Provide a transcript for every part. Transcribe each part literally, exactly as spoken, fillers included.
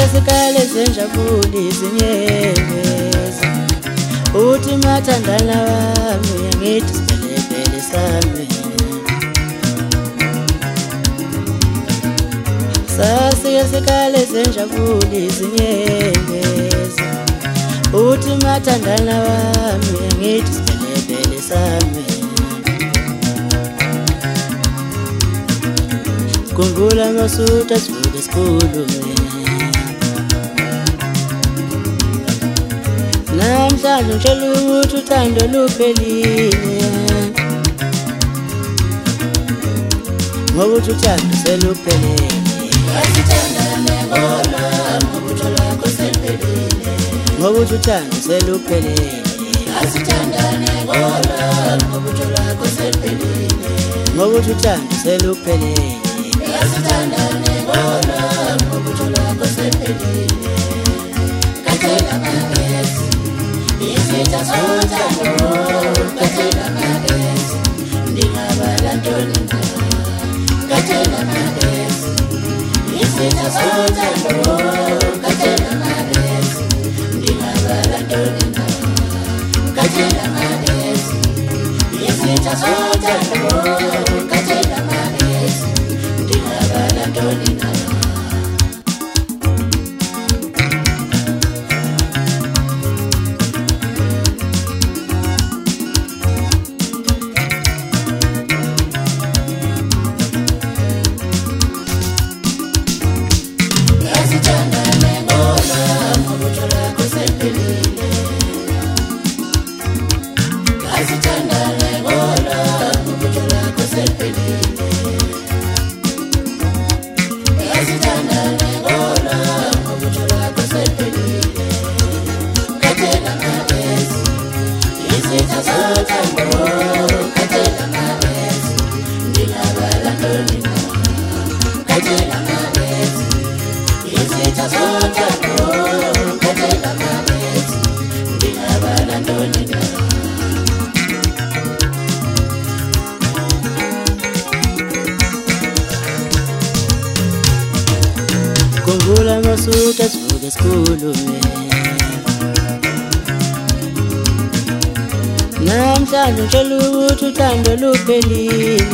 Sikale senjabuli zinyembezi uthi mathandana wami ngithi sipelepele sami Sasike sikale senjabuli zinyembezi uthi mathandana wami ngithi sipelepele sami Khumbula masuta sivuke sikhulume Namhlanje ngitshela ukuthi uthando luphelile Ngoba uthando seluphelile Asithandane ngoba ngoba lakho seluphelile Ngoba uthando seluphelile Asithandane ngoba ngoba lakho seluphelile Ngoba uthando seluphelile Asithandane ngoba ngoba lakho seluphelile Kathela magesi Isitha sothando Kathela magesi Ndingabala ntoni na Kathela magesi Isitha sothando Kathela magesi Ndingabala ntoni na Kathela magesi Isitha sothando Kathela magesi Ndingabala ntoni na Khumbula masuta sivuke sikhulume Namhlanje ngitshela ukuthi uthando luphelile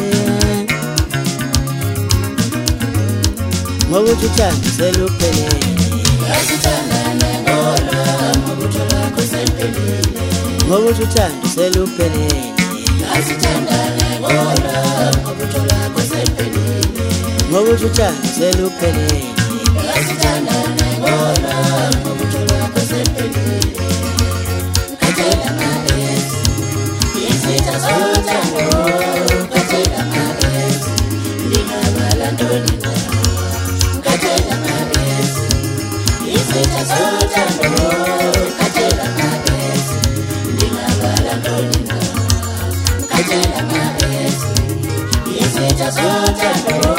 Ngoba uthando seluphelile Asithandane ngoba ngoba lakho seluphelile Ngoba uthando seluphelile Asithandane ngoba ngoba lakho seluphelile Ngoba uthando seluphelile Asithandane ngoba ngoba lakho seluphelile Kathela magesi Isitha sothando Kathela magesi Ndingabala ntoni na Kathela magesi Isitha sothando Kathela magesi Ndingabala ntoni na Kathela magesi Isitha sothando